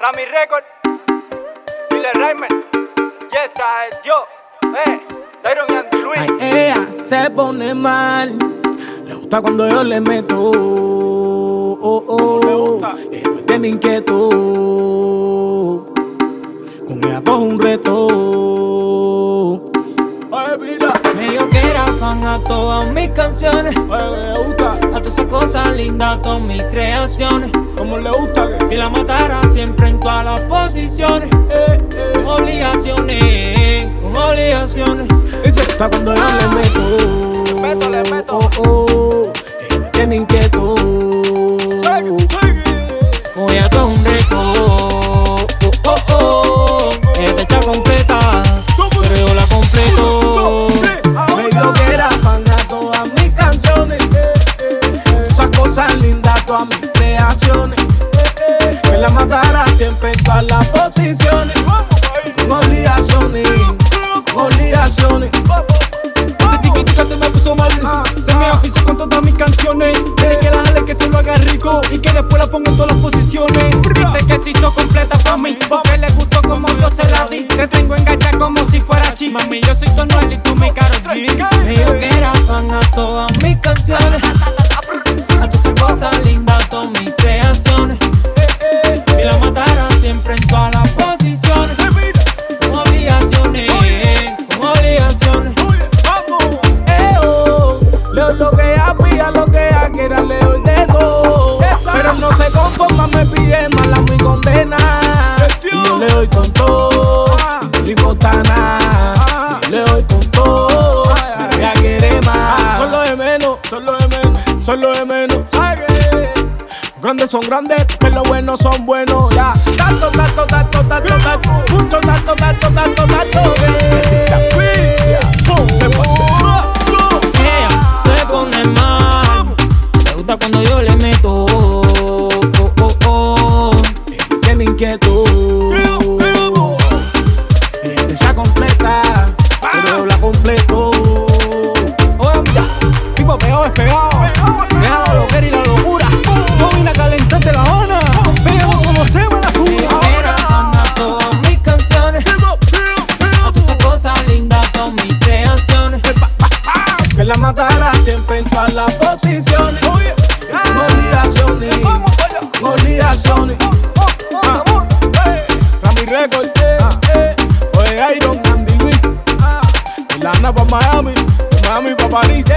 Rami Record, Dile Rayman, ya está el yo, Dairon y Andy Luis. Ay, ella se pone mal, le gusta cuando yo le meto. Le gusta. Ella me tiene inquieto, con ella todo es un reto. Ay, mira, Me dijo que era fan a todas mis canciones, ay, le gusta, a todas esas cosas lindas, a todas mis creaciones. como le gusta Que la matara siempre en todas las posiciones, con obligaciones, con obligaciones. y se gusta cuando yo le meto. Le meto. Ella me tiene inquieto. Con ella todo es un reto. Ella te echa completa, pero yo la completo. Me dijo que era fan a todas mis canciones, esas cosas lindas, todas mis creaciones. Que la matara siempre en todas las posiciones, con obligaciones, con obligaciones. Desde chiquitica se me puso mal, se me afició con todas mis canciones. Desde que la jale que se lo haga rico y que después la ponga en todas las posiciones. Dice que se hizo completa pa' mí, porque le gustó como yo se la di. Te tengo enganchada como si fuera chi. Mami, yo soy tu Anuel y tú mi Karol G. Me dijo que era fan a todas mis canciones, a todas esas cosas lindas, a todas mis creaciones. Y la matara siempre en todas las posiciones, con obligaciones, con obligaciones. Leo lo que ella pida, lo que ella quiera, le doy de todo. Pero no se conforma, me pide más la mi condena. Y yo le doy con todo, no le importa nada. Yo le doy con todo, pero ella quiere más. Son los de menos, son los de menos, son los de menos. Los grandes son grandes, pero los buenos son buenos. Ya, tanto, tanto, tanto, tanto, tanto, mucho tanto, tanto, tanto, tanto. Necesita juicio, se Ella se pone mal, le gusta cuando yo le meto. tiene inquieto. Ella se completa, pero yo la completo. Oye, mira, tipo pegado es pegado. Deja la loquera y la locura. No vine a calentarte la Habana. Pego como se me la Era fan a todas mis canciones, a todas esas cosas lindas, a todas mis creaciones. que la matara siempre en todas las posiciones. Con obligaciones, con obligaciones. Rami Record, oye, Dairon, Andy Luis. Y la anda pa' Miami, pa' Miami, pa' París.